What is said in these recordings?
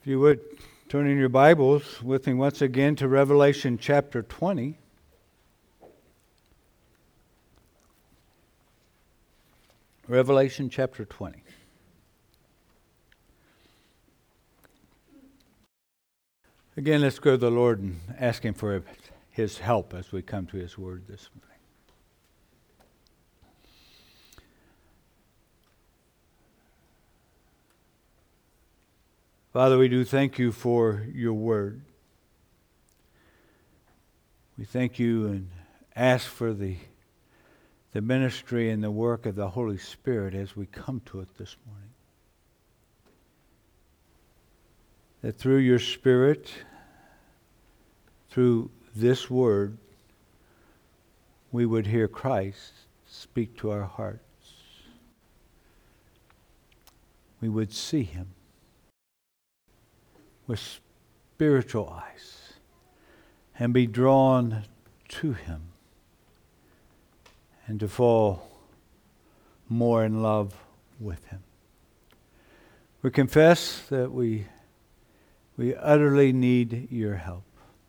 you would, turn in your Bibles with me once again to Revelation chapter 20. Revelation chapter 20. Again, let's go to the Lord and ask Him for His help as we come to His Word this morning. Father, we do thank You for Your Word. We thank You and ask for the ministry and the work of the Holy Spirit as we come to it this morning. That through Your Spirit, through this Word, we would hear Christ speak to our hearts. We would see Him with spiritual eyes and be drawn to Him and to fall more in love with Him. We confess that we utterly need Your help.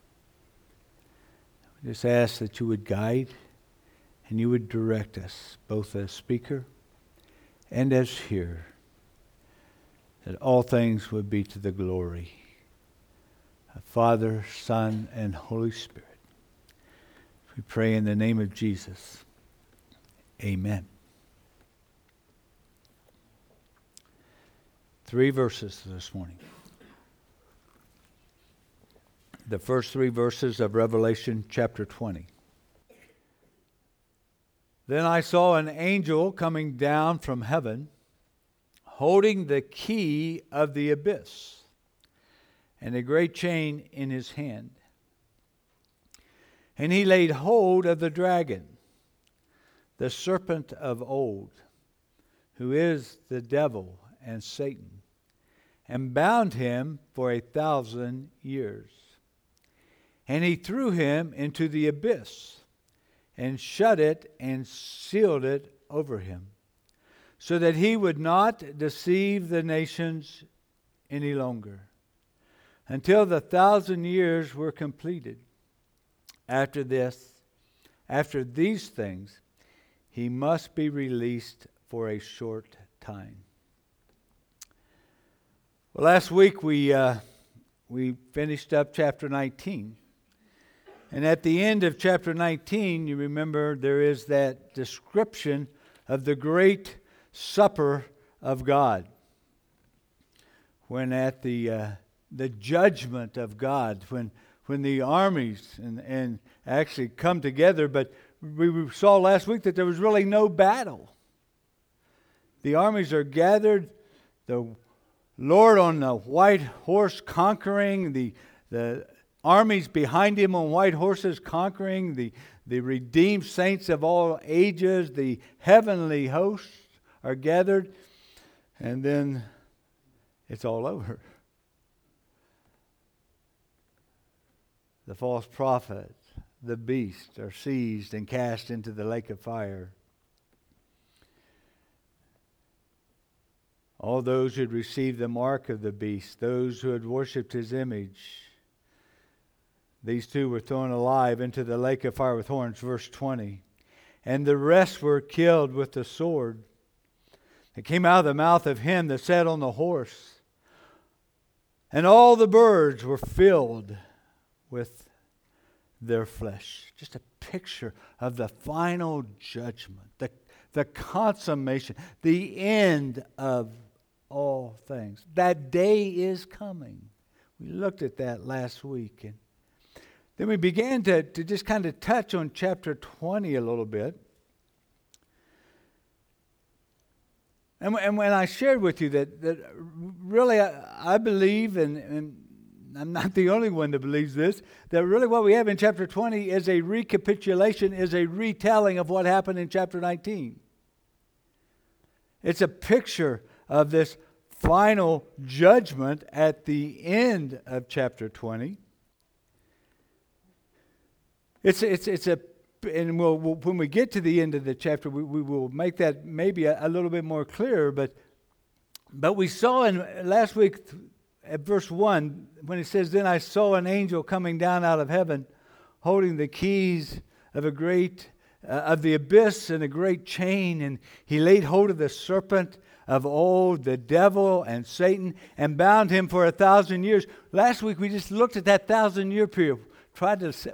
We just ask that You would guide and You would direct us, both as speaker and as hearer, that all things would be to the glory of Father, Son, and Holy Spirit. We pray in the name of Jesus. Amen. 3 verses this morning. The first 3 verses of Revelation chapter 20. Then I saw an angel coming down from heaven, holding the key of the abyss, and a great chain in his hand. And he laid hold of the dragon, the serpent of old, who is the devil and Satan, and bound him for 1,000 years. And he threw him into the abyss, and shut it and sealed it over him, so that he would not deceive the nations any longer, until the 1,000 years were completed. After these things, he must be released for a short time. Well, last week we finished up chapter 19. And at the end of chapter 19, you remember there is that description of the great supper of God. When at the judgment of God, when the armies and actually come together, but we saw last week that there was really no battle. The armies are gathered, the Lord on the white horse conquering, the armies behind Him on white horses conquering, the redeemed saints of all ages, the heavenly hosts are gathered, and then it's all over. The false prophet, the beast, are seized and cast into the lake of fire. All those who had received the mark of the beast, those who had worshipped his image, these two were thrown alive into the lake of fire with horns, verse 20. And the rest were killed with the sword that came out of the mouth of him that sat on the horse. And all the birds were filled with their flesh. Just a picture of the final judgment, the consummation, the end of all things. That day is coming. We looked at that last week. And then we began to just kind of touch on chapter 20 a little bit. And when I shared with you that really I believe, and I'm not the only one that believes this, that really what we have in chapter 20 is a recapitulation, is a retelling of what happened in chapter 19. It's a picture of this final judgment at the end of chapter 20. And when we get to the end of the chapter, we will make that maybe a little bit more clear. But we saw in last week at verse 1, when it says, "Then I saw an angel coming down out of heaven, holding the keys of of the abyss and a great chain, and he laid hold of the serpent of old, the devil and Satan, and bound him for 1,000 years." Last week we just looked at that 1,000-year period, tried to say,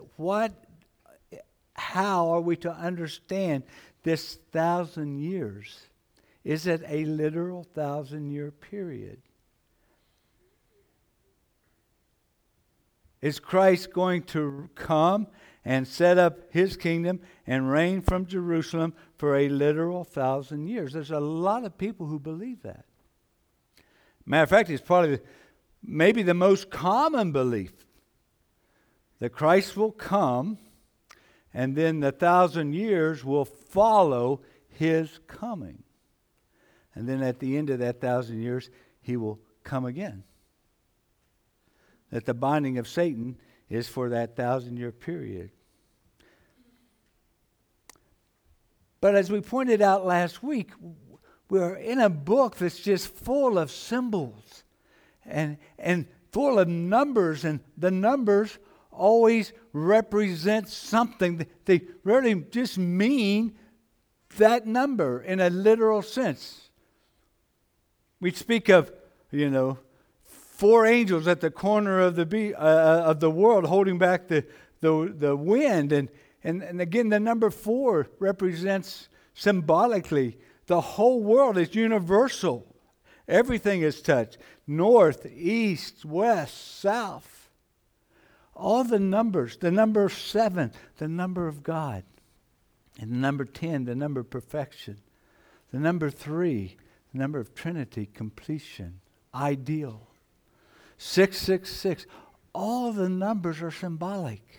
how are we to understand this 1,000 years? Is it a literal 1,000-year period? Is Christ going to come and set up his kingdom and reign from Jerusalem for a literal 1,000 years? There's a lot of people who believe that. Matter of fact, it's probably maybe the most common belief that Christ will come and then the 1,000 years will follow his coming. And then at the end of that 1,000 years, he will come again. That the binding of Satan is for that 1,000-year period. But as we pointed out last week, we're in a book that's just full of symbols and full of numbers, and the numbers always represent something. They really just mean that number in a literal sense. We speak of, 4 angels at the corner of the world holding back the wind, and again the number 4 represents symbolically the whole world. Is universal. Everything is touched. North, east, west, south. All the numbers, the number 7, the number of God. And the number 10, the number of perfection. The number 3, the number of Trinity, completion, ideal. 666, all the numbers are symbolic.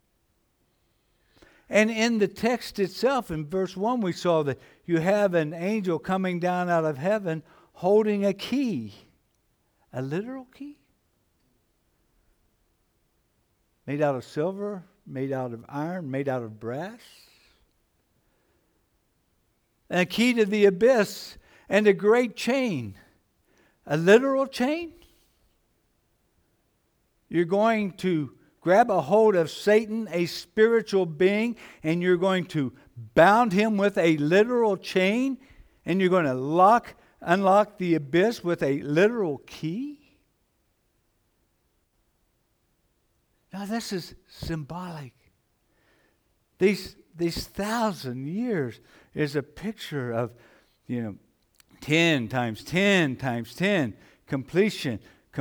And in the text itself, in verse 1, we saw that you have an angel coming down out of heaven holding a key. A literal key? Made out of silver, made out of iron, made out of brass. And a key to the abyss and a great chain. A literal chain? You're going to grab a hold of Satan, a spiritual being, and you're going to bound him with a literal chain, and you're going to unlock the abyss with a literal key? Now this is symbolic. These 1,000 years is a picture of, 10 times 10 times 10, completion.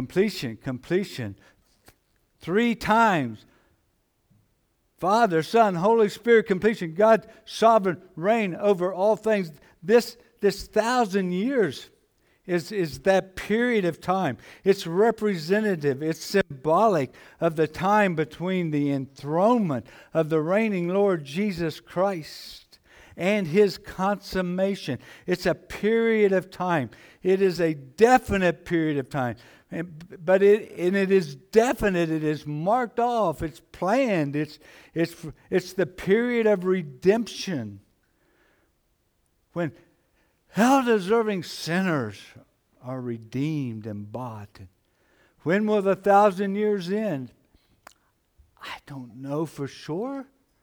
3 times. Father, Son, Holy Spirit, completion. God, sovereign, reign over all things. This 1,000 years is that period of time. It's representative. It's symbolic of the time between the enthronement of the reigning Lord Jesus Christ and his consummation. It's a period of time. It is a definite period of time. But it is definite. It is marked off. It's planned. It's the period of redemption, when hell-deserving sinners are redeemed and bought. When will the 1,000 years end? I don't know for sure.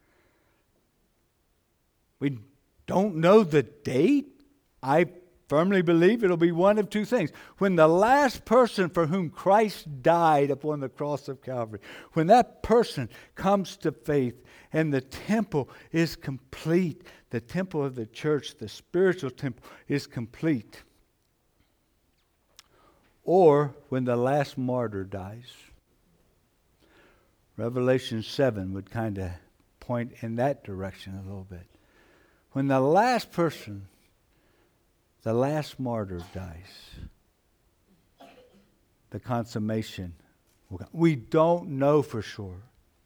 We don't know the date. I firmly believe it'll be one of 2 things. When the last person for whom Christ died upon the cross of Calvary, when that person comes to faith and the temple is complete, the temple of the church, the spiritual temple is complete. Or when the last martyr dies. Revelation 7 would kind of point in that direction a little bit. When the last person, the last martyr dies, the consummation will come. We don't know for sure.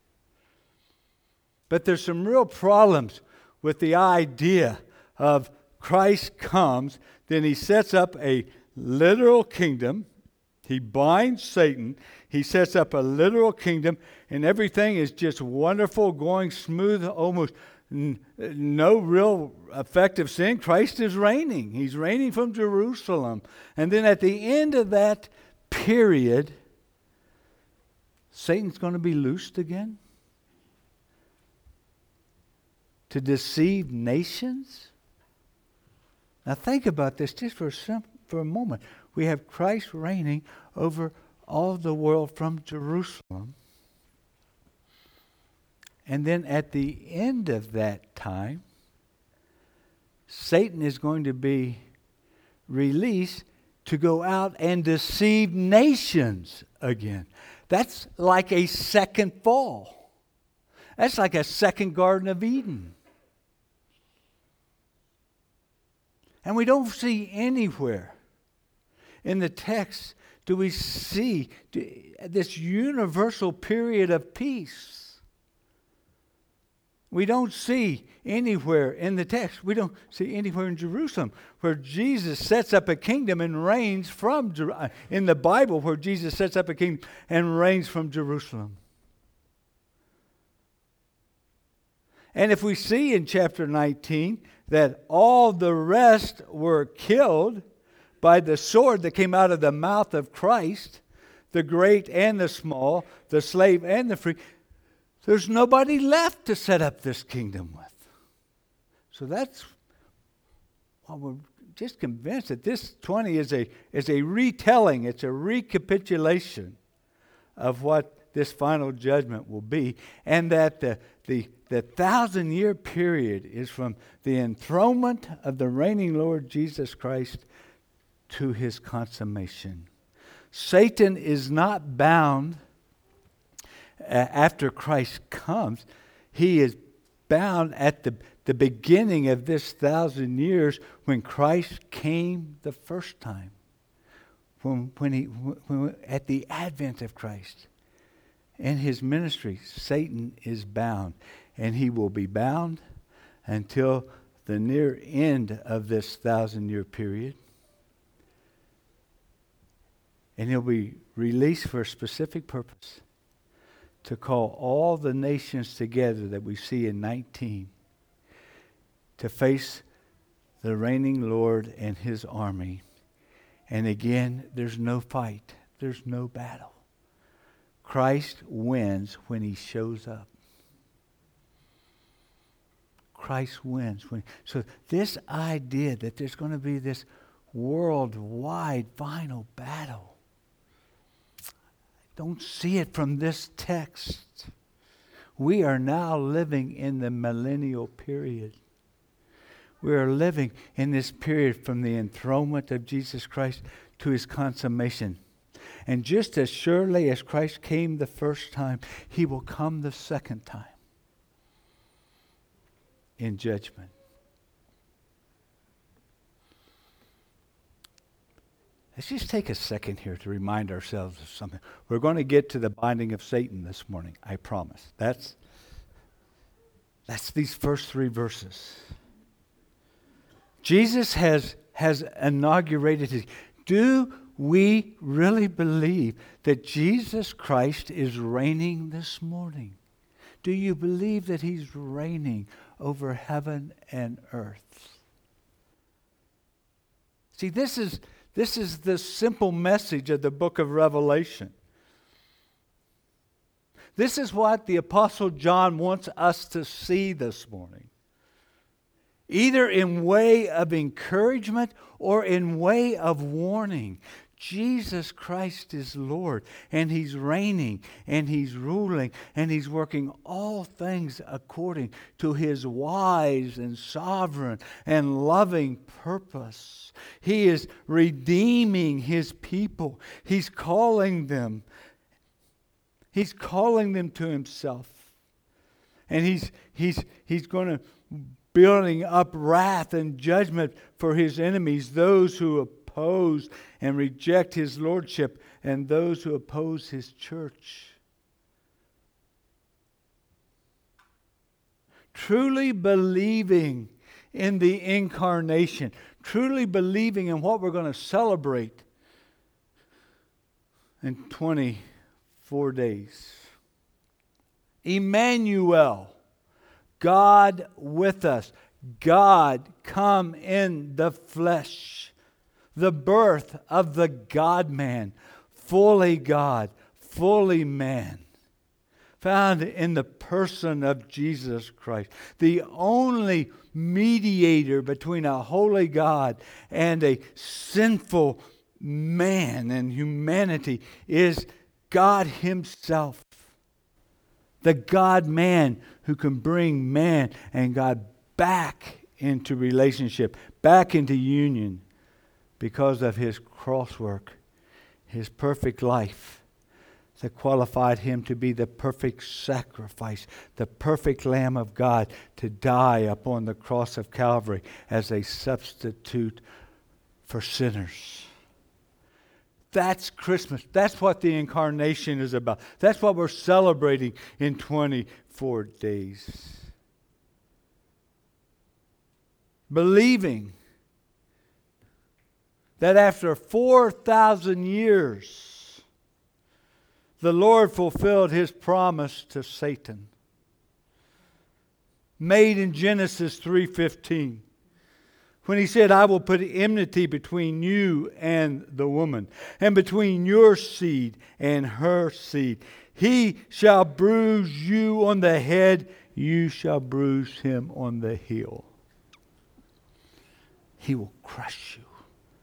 But there's some real problems with the idea of Christ comes, then he sets up a literal kingdom. He binds Satan. He sets up a literal kingdom, and everything is just wonderful, going smooth, almost no real effective sin. Christ is reigning. He's reigning from Jerusalem. And then at the end of that period, Satan's going to be loosed again to deceive nations. Now think about this just for a moment. We have Christ reigning over all the world from Jerusalem. And then at the end of that time, Satan is going to be released to go out and deceive nations again. That's like a second fall. That's like a second Garden of Eden. And we don't see anywhere in the text do we see this universal period of peace. We don't see anywhere in the text, we don't see anywhere in Jerusalem where Jesus sets up a kingdom and reigns from in the Bible where Jesus sets up a kingdom and reigns from Jerusalem. And if we see in chapter 19 that all the rest were killed by the sword that came out of the mouth of Christ, the great and the small, the slave and the free, there's nobody left to set up this kingdom with. So that's why we're just convinced that this 20 is a retelling, it's a recapitulation of what this final judgment will be, and that the 1,000-year period is from the enthronement of the reigning Lord Jesus Christ to his consummation. Satan is not bound after Christ comes. He is bound at the beginning of this 1,000 years when Christ came the first time. When at the advent of Christ. In his ministry, Satan is bound. And he will be bound until the near end of this 1,000-year period. And he'll be released for a specific purpose. To call all the nations together that we see in 19. To face the reigning Lord and his army. And again, there's no fight. There's no battle. Christ wins when he shows up. Christ wins. So this idea that there's going to be this worldwide final battle, I don't see it from this text. We are now living in the millennial period. We are living in this period from the enthronement of Jesus Christ to his consummation. And just as surely as Christ came the first time, he will come the second time in judgment. Let's just take a second here to remind ourselves of something. We're going to get to the binding of Satan this morning, I promise. That's these first 3 verses. Jesus has inaugurated his... Do we really believe that Jesus Christ is reigning this morning? Do you believe that he's reigning over heaven and earth? See, this is the simple message of the book of Revelation. This is what the Apostle John wants us to see this morning. Either in way of encouragement or in way of warning. Jesus Christ is Lord, and he's reigning, and he's ruling, and he's working all things according to his wise and sovereign and loving purpose. He is redeeming his people. He's calling them. He's calling them to himself. And he's going to building up wrath and judgment for his enemies, those who oppose and reject his lordship, and those who oppose his church. Truly believing in the incarnation, truly believing in what we're going to celebrate in 24 days. Emmanuel, God with us, God come in the flesh. The birth of the God-man, fully God, fully man, found in the person of Jesus Christ, the only mediator between a holy God and a sinful man and humanity is God Himself. The God-man who can bring man and God back into relationship, back into union because of His cross work, His perfect life that qualified Him to be the perfect sacrifice, the perfect Lamb of God to die upon the cross of Calvary as a substitute for sinners. That's Christmas. That's what the incarnation is about. That's what we're celebrating in 24 days. Believing that after 4,000 years, the Lord fulfilled His promise to Satan, made in Genesis 3:15. When He said, I will put enmity between you and the woman, and between your seed and her seed. He shall bruise you on the head, you shall bruise him on the heel. He will crush you.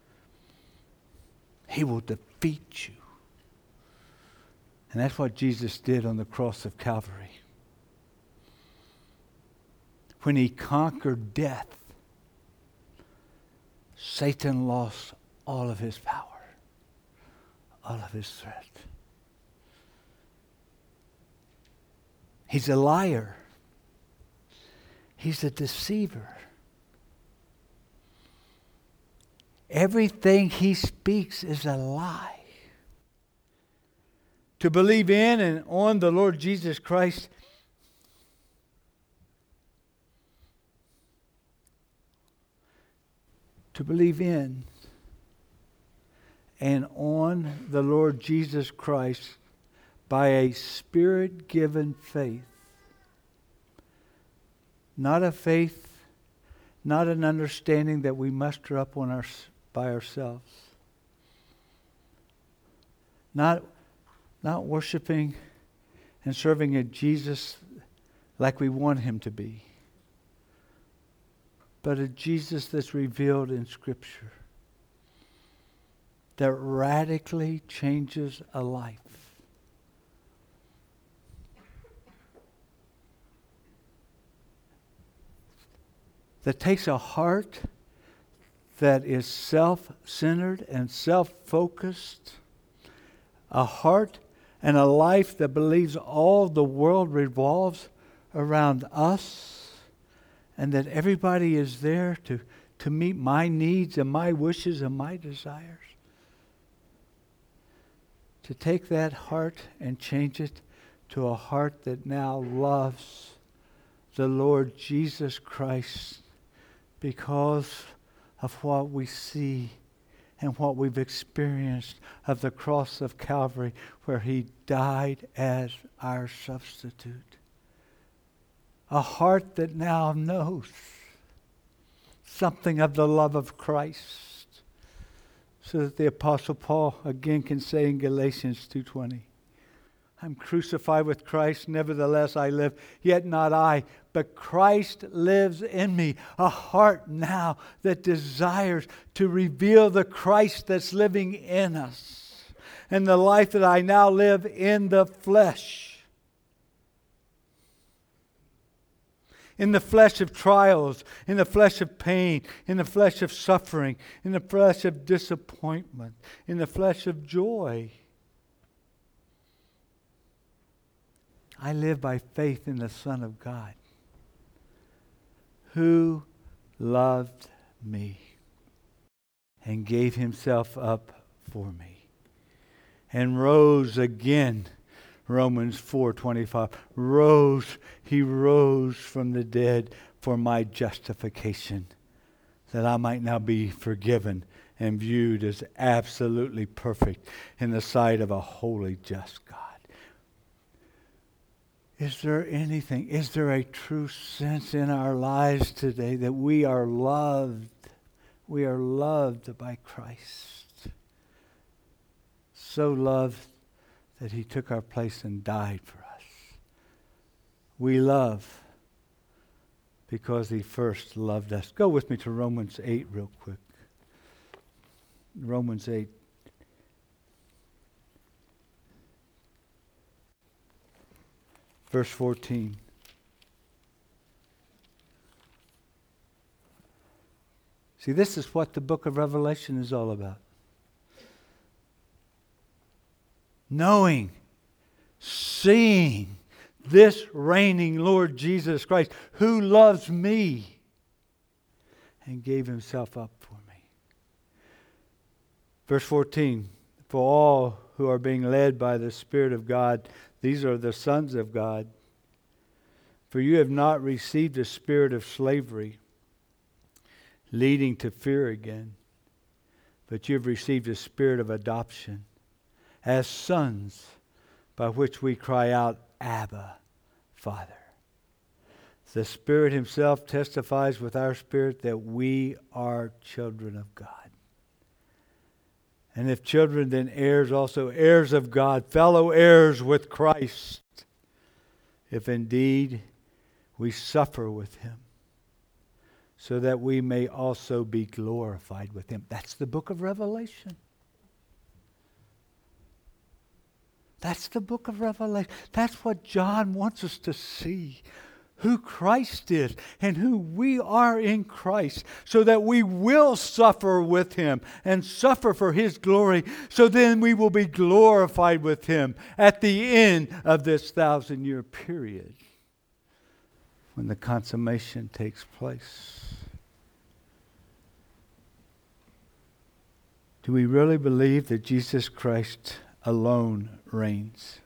He will defeat you. And that's what Jesus did on the cross of Calvary. When He conquered death, Satan lost all of his power, all of his threat. He's a liar. He's a deceiver. Everything he speaks is a lie. To believe in and on the Lord Jesus Christ to believe in and on the Lord Jesus Christ by a Spirit-given faith. Not a faith, not an understanding that we muster up on by ourselves. Not worshiping and serving a Jesus like we want Him to be, but a Jesus that's revealed in Scripture that radically changes a life. That takes a heart that is self-centered and self-focused, a heart and a life that believes all the world revolves around us, and that everybody is there to meet my needs and my wishes and my desires. To take that heart and change it to a heart that now loves the Lord Jesus Christ because of what we see and what we've experienced of the cross of Calvary, where He died as our substitute. A heart that now knows something of the love of Christ, so that the Apostle Paul again can say in Galatians 2:20, I'm crucified with Christ, nevertheless I live, yet not I, but Christ lives in me. A heart now that desires to reveal the Christ that's living in us, and the life that I now live in the flesh. In the flesh of trials, in the flesh of pain, in the flesh of suffering, in the flesh of disappointment, in the flesh of joy. I live by faith in the Son of God, who loved me and gave Himself up for me and rose again. Romans 4:25. He rose from the dead for my justification, that I might now be forgiven and viewed as absolutely perfect in the sight of a holy, just God. Is there a true sense in our lives today that we are loved? We are loved by Christ. so loved that He took our place and died for us. We love because He first loved us. Go with me to Romans 8 real quick. Romans 8. Verse 14. See, this is what the book of Revelation is all about. Knowing, seeing this reigning Lord Jesus Christ, who loves me and gave Himself up for me. Verse 14, for all who are being led by the Spirit of God, these are the sons of God. For you have not received a spirit of slavery, leading to fear again, but you have received a spirit of adoption as sons, by which we cry out, Abba, Father. The Spirit Himself testifies with our spirit that we are children of God. And if children, then heirs also, heirs of God, fellow heirs with Christ, if indeed we suffer with Him, so that we may also be glorified with Him. That's the book of Revelation. That's the book of Revelation. That's what John wants us to see. Who Christ is and who we are in Christ, so that we will suffer with Him and suffer for His glory, so then we will be glorified with Him at the end of this 1,000-year period when the consummation takes place. Do we really believe that Jesus Christ alone reigns?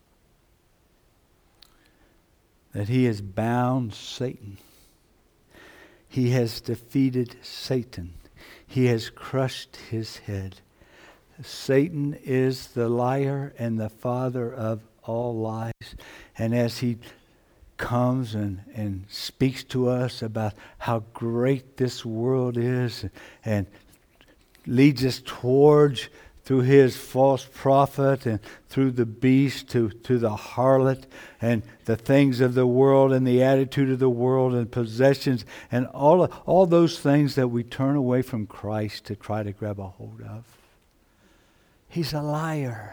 That He has bound Satan. He has defeated Satan. He has crushed his head. Satan is the liar and the father of all lies. And as he comes and speaks to us about how great this world is and leads us towards, through his false prophet and through the beast to the harlot and the things of the world and the attitude of the world and possessions and all those things that we turn away from Christ to try to grab a hold of. He's a liar.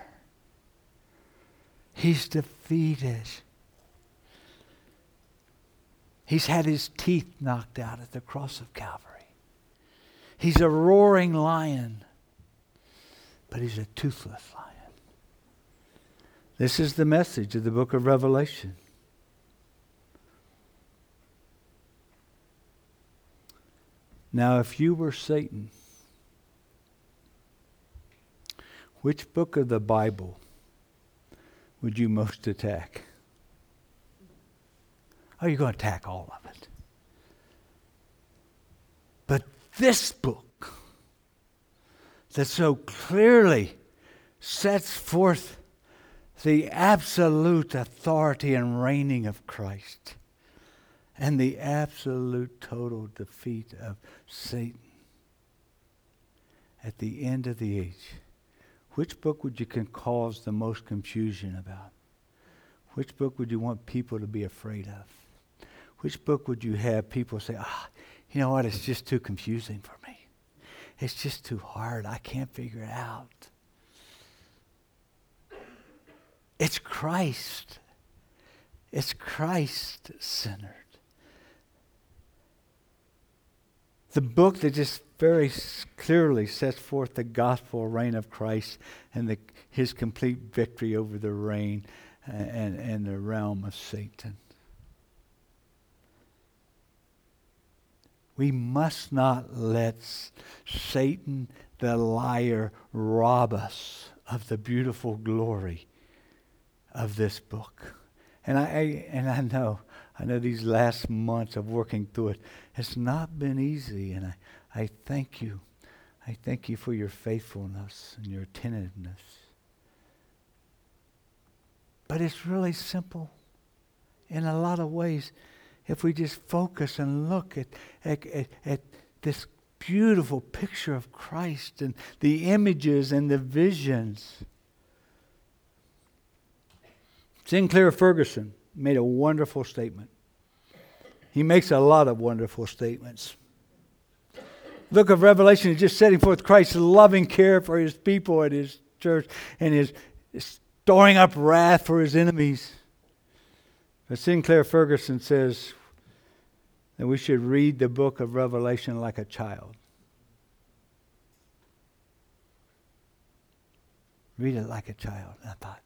He's defeated. He's had his teeth knocked out at the cross of Calvary. He's a roaring lion, but he's a toothless lion. This is the message of the book of Revelation. Now, if you were Satan, which book of the Bible would you most attack? Oh, you're going to attack all of it. But this book that so clearly sets forth the absolute authority and reigning of Christ and the absolute total defeat of Satan at the end of the age. Which book would you cause the most confusion about? Which book would you want people to be afraid of? Which book would you have people say, you know what, it's just too confusing for me. It's just too hard. I can't figure it out. It's Christ. It's Christ-centered. The book that just very clearly sets forth the gospel reign of Christ and his complete victory over the reign and the realm of Satan. We must not let Satan, the liar, rob us of the beautiful glory of this book. And I know these last months of working through it has not been easy, and I thank you. I thank you for your faithfulness and your attentiveness. But it's really simple in a lot of ways. If we just focus and look at this beautiful picture of Christ and the images and the visions Sinclair Ferguson made a wonderful statement. He makes a lot of wonderful statements. The book of Revelation is just setting forth Christ's loving care for his people and his church and his storing up wrath for his enemies. But Sinclair Ferguson says that we should read the book of Revelation like a child. Read it like a child, I thought.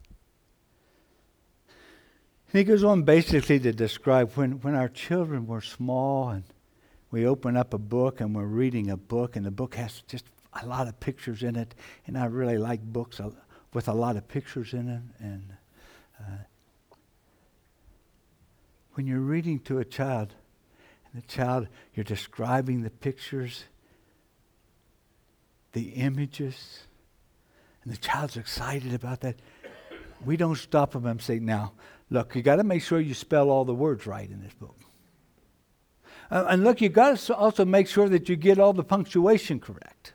And he goes on basically to describe when our children were small and we open up a book and we're reading a book and the book has just a lot of pictures in it. And I really like books with a lot of pictures in it. And when you're reading to a child, and the child, you're describing the pictures, the images, and the child's excited about that. We don't stop them and say, now, look, you got to make sure you spell all the words right in this book. And look, you got to also make sure that you get all the punctuation correct.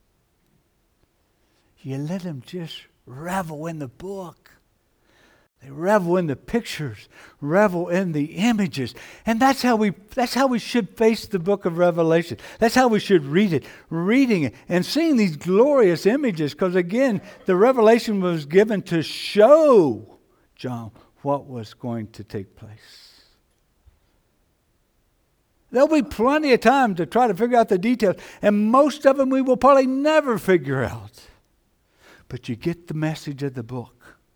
You let them just revel in the book. They revel in the pictures, revel in the images. And that's how we should face the book of Revelation. That's how we should read it. Reading it and seeing these glorious images. Because again, the revelation was given to show John what was going to take place. There'll be plenty of time to try to figure out the details. And most of them we will probably never figure out. But you get the message of the book.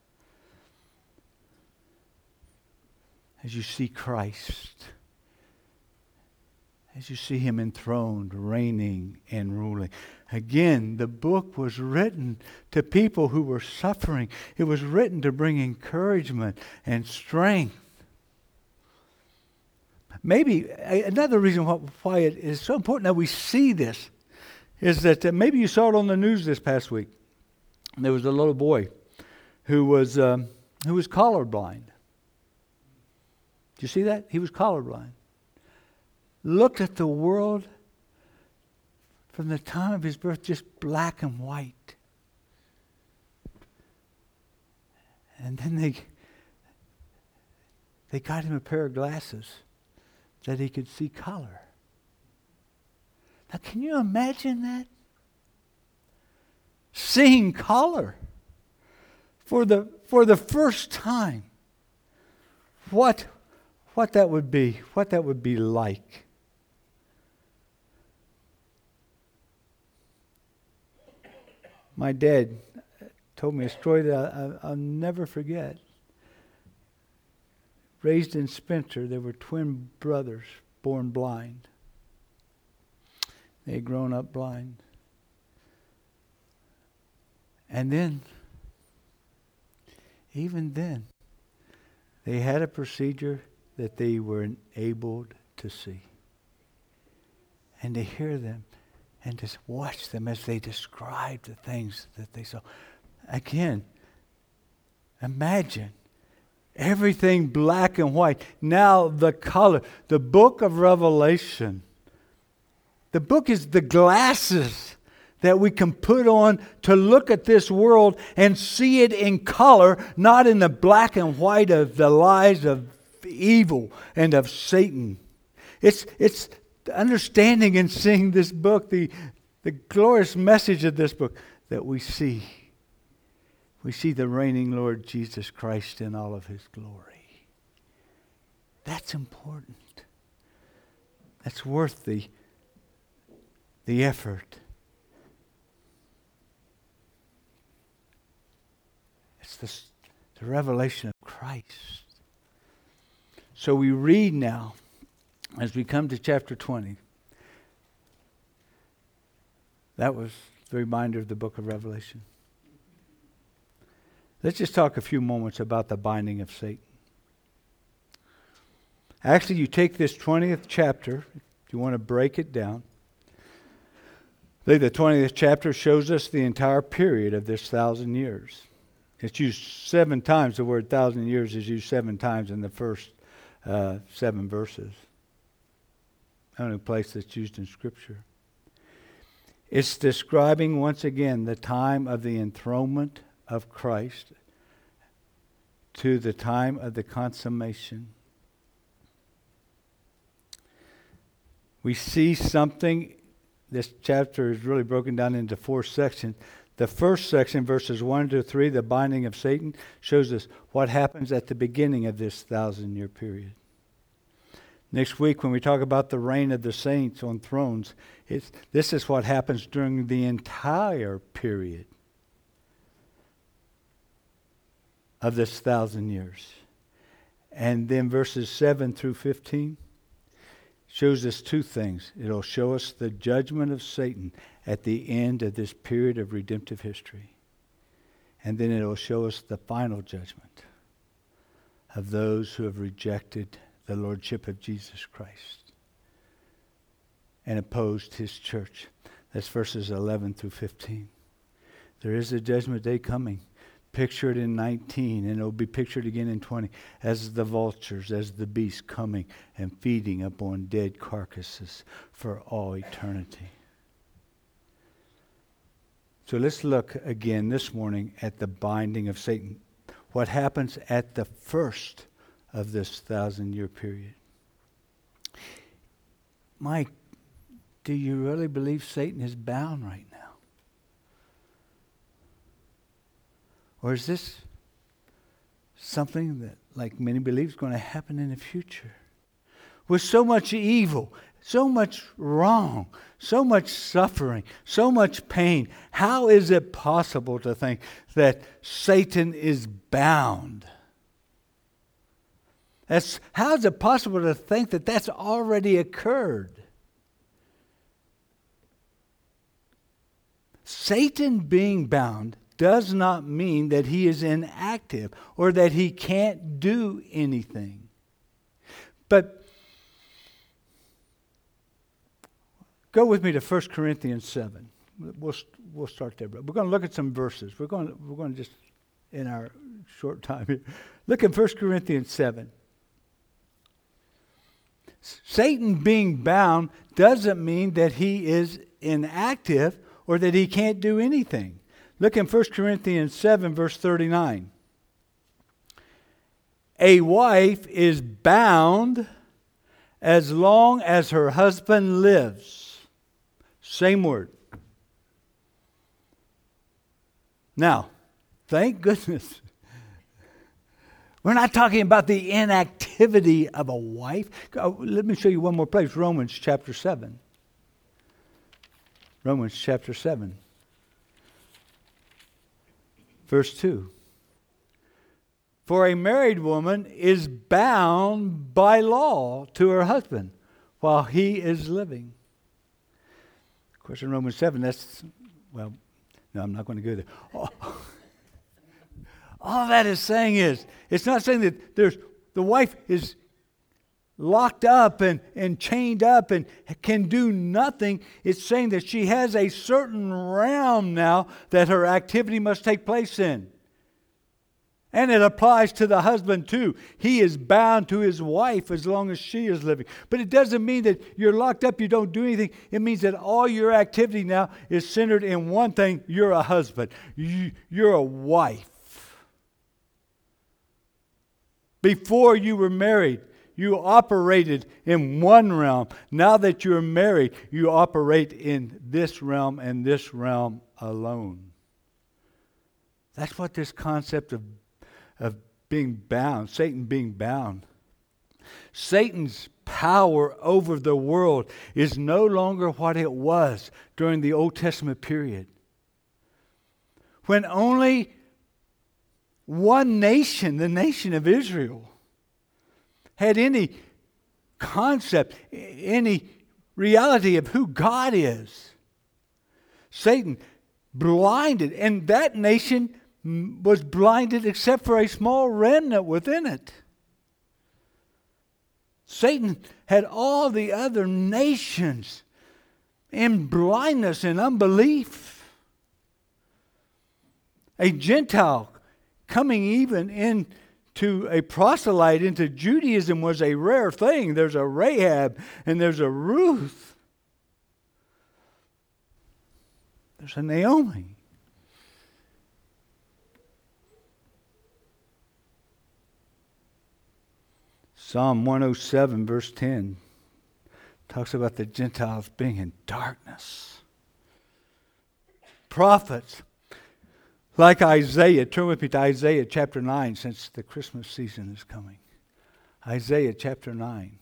As you see Christ, as you see him enthroned, reigning and ruling. Again, the book was written to people who were suffering. It was written to bring encouragement and strength. Maybe another reason why it is so important that we see this is that maybe you saw it on the news this past week. There was a little boy who was colorblind. Did you see that? He was colorblind. Looked at the world from the time of his birth, just black and white. And then they got him a pair of glasses that he could see color. Now, can you imagine that? Seeing color for the first time. What that would be like. My dad told me a story that I'll never forget. Raised in Spencer, there were twin brothers born blind. They had grown up blind. And then, even then, they had a procedure that they were enabled to see. And to hear them and to watch them as they described the things that they saw. Again, imagine everything black and white. Now the color. The book of Revelation. The book is the glasses that we can put on to look at this world and see it in color, not in the black and white of the lies of evil and of Satan. It's understanding and seeing this book, the glorious message of this book that we see. We see the reigning Lord Jesus Christ in all of his glory. That's important. That's worth the effort. It's the revelation of Christ. So we read now, as we come to chapter 20. That was the reminder of the book of Revelation. Let's just talk a few moments about the binding of Satan. Actually, you take this 20th chapter, if you want to break it down. I think the 20th chapter shows us the entire period of this 1,000 years. It's used 7 times. The word 1,000 years is used 7 times in the first 7 verses. The only place that's used in Scripture. It's describing once again the time of the enthronement of Christ to the time of the consummation. We see something. This chapter is really broken down into 4 sections. The first section, verses 1 to 3, the binding of Satan, shows us what happens at the beginning of this 1,000-year period. Next week, when we talk about the reign of the saints on thrones, this is what happens during the entire period of this 1,000 years. And then verses 7 through 15 shows us 2 things. It'll show us the judgment of Satan at the end of this period of redemptive history. And then it'll show us the final judgment of those who have rejected the lordship of Jesus Christ and opposed his church. That's verses 11 through 15. There is a judgment day coming, pictured in 19, and it will be pictured again in 20, as the vultures, as the beasts coming and feeding upon dead carcasses for all eternity. So let's look again this morning at the binding of Satan. What happens at the first of this 1,000-year period. Mike, do you really believe Satan is bound right now? Or is this something that, like many believe, is going to happen in the future? With so much evil, so much wrong, so much suffering, so much pain, how is it possible to think that Satan is bound? How is it possible to think that that's already occurred? Satan being bound does not mean that he is inactive or that he can't do anything. But go with me to 1 Corinthians 7. We'll start there. But we're going to look at some verses. We're going to just, in our short time here, look at 1 Corinthians 7. Satan being bound doesn't mean that he is inactive or that he can't do anything. Look in 1 Corinthians 7, verse 39. A wife is bound as long as her husband lives. Same word. Now, thank goodness, we're not talking about the inactivity of a wife. Let me show you one more place. Romans chapter 7. Romans chapter 7. Verse 2. For a married woman is bound by law to her husband while he is living. Of course, in Romans 7, no, I'm not going to go there. All that is saying is, it's not saying that the wife is locked up and chained up and can do nothing. It's saying that she has a certain realm now that her activity must take place in. And it applies to the husband too. He is bound to his wife as long as she is living. But it doesn't mean that you're locked up, you don't do anything. It means that all your activity now is centered in one thing. You're a husband. You're a wife. Before you were married, you operated in one realm. Now that you're married, you operate in this realm and this realm alone. That's what this concept of being bound, Satan being bound. Satan's power over the world is no longer what it was during the Old Testament period, when only one nation, the nation of Israel, had any concept, any reality of who God is. Satan blinded, and that nation was blinded except for a small remnant within it. Satan had all the other nations in blindness and unbelief. A Gentile coming even into a proselyte into Judaism was a rare thing. There's a Rahab and there's a Ruth. There's a Naomi. Psalm 107, verse 10, talks about the Gentiles being in darkness. Prophets, like Isaiah, turn with me to Isaiah chapter 9, since the Christmas season is coming. Isaiah chapter 9.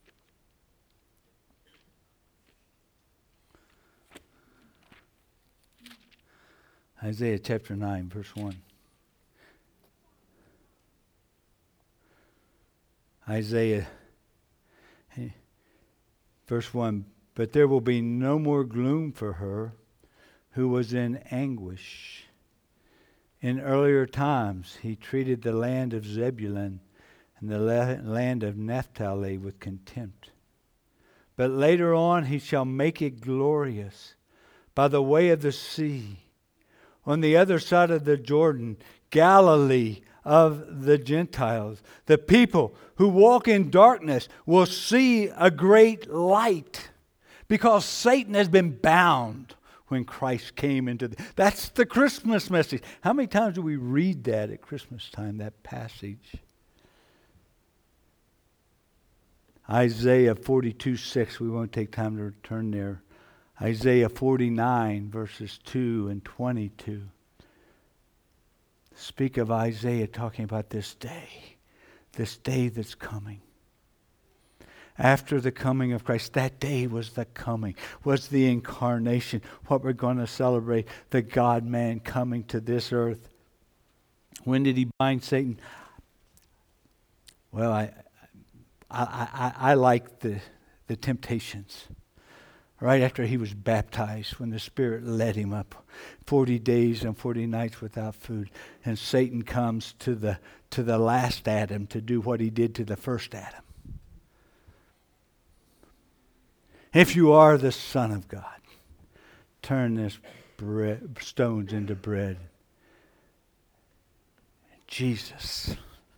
Isaiah chapter 9, verse 1. Isaiah, verse 1, but there will be no more gloom for her who was in anguish. In earlier times, he treated the land of Zebulun and the land of Naphtali with contempt. But later on, he shall make it glorious by the way of the sea, on the other side of the Jordan, Galilee of the Gentiles. The people who walk in darkness will see a great light, because Satan has been bound when Christ came into that's the Christmas message. How many times do we read that at Christmas time, that passage? Isaiah 42:6. We won't take time to turn there. Isaiah 49, verses 2 and 22. Speak of Isaiah talking about this day that's coming. After the coming of Christ, that day was the coming, was the incarnation, what we're going to celebrate, the God-man coming to this earth. When did he bind Satan? Well, I like the temptations. Right after he was baptized, when the Spirit led him up 40 days and 40 nights without food, and Satan comes to the last Adam to do what he did to the first Adam. If you are the Son of God, turn this stones into bread. Jesus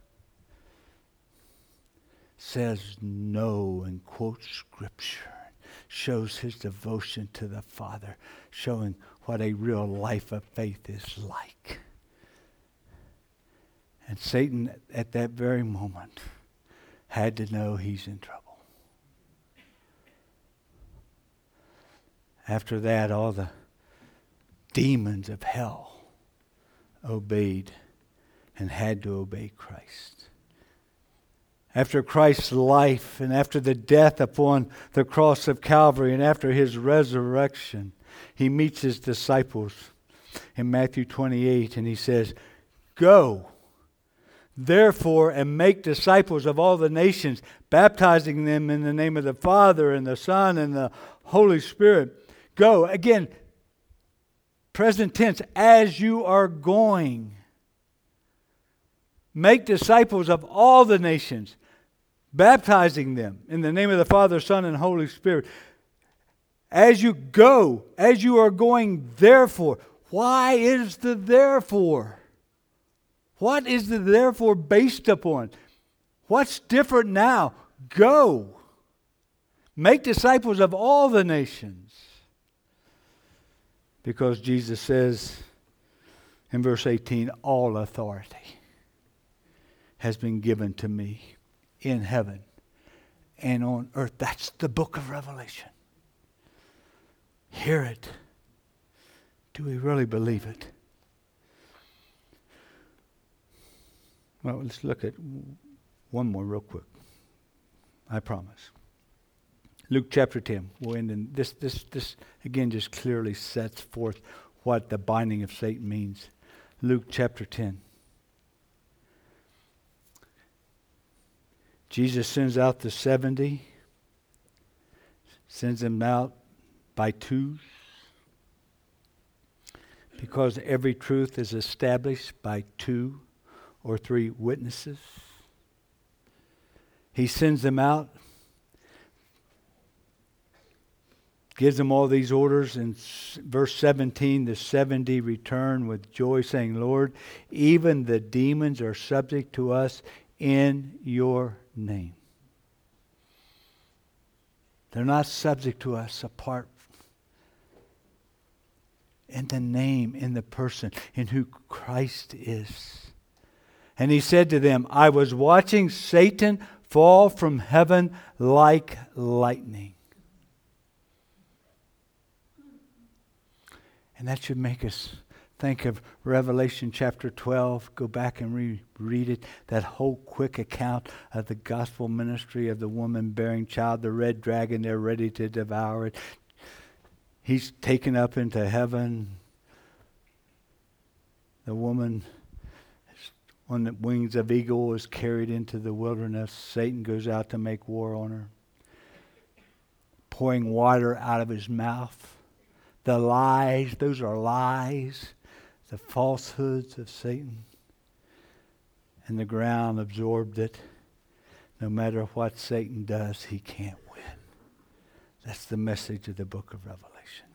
says no and quotes Scripture. Shows his devotion to the Father, showing what a real life of faith is like. And Satan, at that very moment, had to know he's in trouble. After that, all the demons of hell obeyed and had to obey Christ. After Christ's life and after the death upon the cross of Calvary and after his resurrection, he meets his disciples in Matthew 28 and he says, "Go, therefore, and make disciples of all the nations, baptizing them in the name of the Father and the Son and the Holy Spirit." Go, again, present tense, as you are going. Make disciples of all the nations, baptizing them in the name of the Father, Son, and Holy Spirit. As you go, as you are going, therefore. Why is the therefore? What is the therefore based upon? What's different now? Go. Make disciples of all the nations. Because Jesus says in verse 18, all authority has been given to me in heaven and on earth. That's the book of Revelation. Hear it. Do we really believe it? Well, let's look at one more real quick. I promise. Luke chapter 10. We'll end in this again just clearly sets forth what the binding of Satan means. Luke chapter 10. Jesus sends out the 70, sends them out by twos, because every truth is established by 2 or 3 witnesses. He sends them out, gives them all these orders. In verse 17, the 70 return with joy, saying, "Lord, even the demons are subject to us in your name." They're not subject to us apart in the name, in the person, in who Christ is. And he said to them, "I was watching Satan fall from heaven like lightning. And that should make us think of Revelation chapter 12. Go back and reread it. That whole quick account of the gospel ministry of the woman bearing child, the red dragon, they're ready to devour it. He's taken up into heaven. The woman on the wings of eagle is carried into the wilderness. Satan goes out to make war on her, pouring water out of his mouth. The lies, those are lies, the falsehoods of Satan. And the ground absorbed it. No matter what Satan does, he can't win. That's the message of the book of Revelation.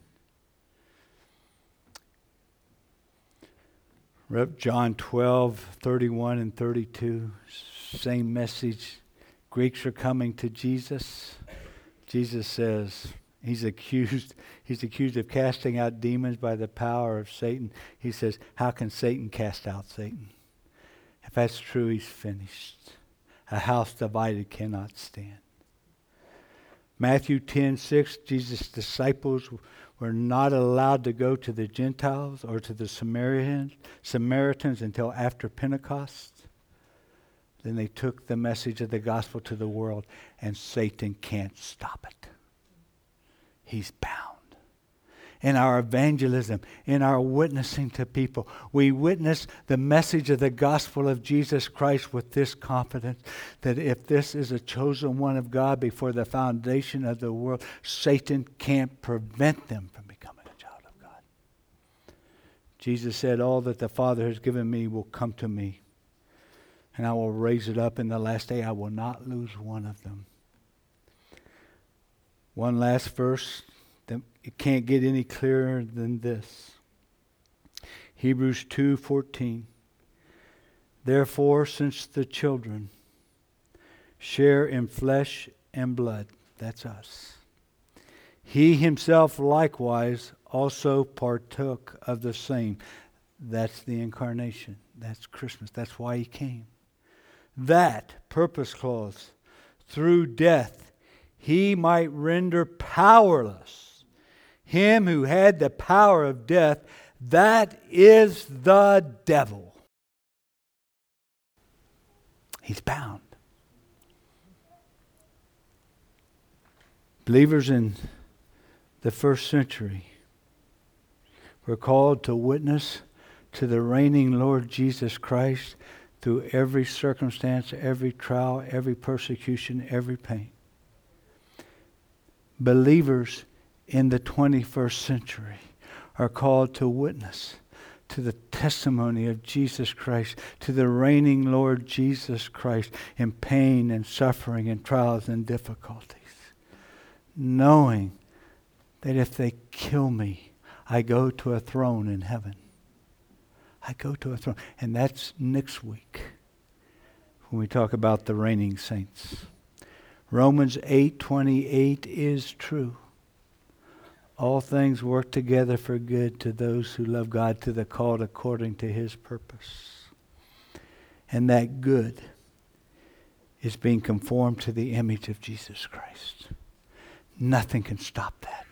John 12:31 and 32, same message. Greeks are coming to Jesus. Jesus says, he's accused of casting out demons by the power of Satan. He says, how can Satan cast out Satan? If that's true, he's finished. A house divided cannot stand. Matthew 10:6, Jesus' disciples were not allowed to go to the Gentiles or to the Samaritans until after Pentecost. Then they took the message of the gospel to the world, and Satan can't stop it. He's bound. In our evangelism, in our witnessing to people, we witness the message of the gospel of Jesus Christ with this confidence that if this is a chosen one of God before the foundation of the world, Satan can't prevent them from becoming a child of God. Jesus said, all that the Father has given me will come to me, and I will raise it up in the last day. I will not lose one of them. One last verse. It can't get any clearer than this. Hebrews 2:14. Therefore, since the children share in flesh and blood, that's us, he himself likewise also partook of the same. That's the incarnation. That's Christmas. That's why he came. That, purpose clause, through death, he might render powerless him who had the power of death, that is the devil. He's bound. Believers in the first century were called to witness to the reigning Lord Jesus Christ through every circumstance, every trial, every persecution, every pain. Believers in the 21st century are called to witness to the testimony of Jesus Christ, to the reigning Lord Jesus Christ in pain and suffering and trials and difficulties, knowing that if they kill me, I go to a throne in heaven. I go to a throne. And that's next week when we talk about the reigning saints. Romans 8:28 is true. All things work together for good to those who love God, to the called according to his purpose. And that good is being conformed to the image of Jesus Christ. Nothing can stop that.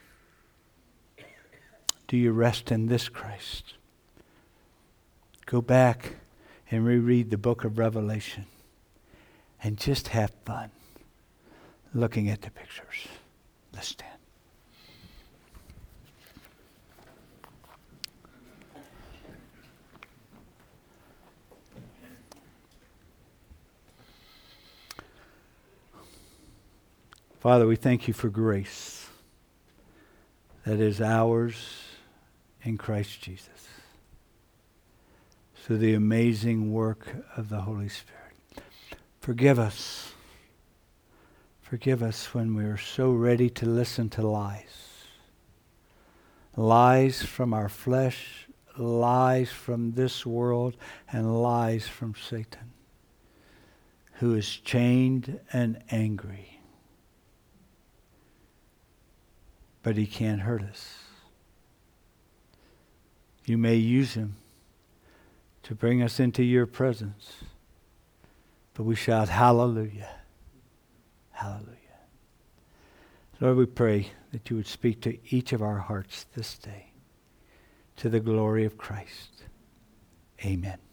Do you rest in this Christ? Go back and reread the book of Revelation and just have fun looking at the pictures. Let's stand. Father, we thank you for grace that is ours in Christ Jesus through the amazing work of the Holy Spirit. Forgive us. Forgive us when we are so ready to listen to lies. Lies from our flesh, lies from this world, and lies from Satan, who is chained and angry. But he can't hurt us. You may use him to bring us into your presence. But we shout hallelujah Lord, we pray that you would speak to each of our hearts this day to the glory of Christ. Amen.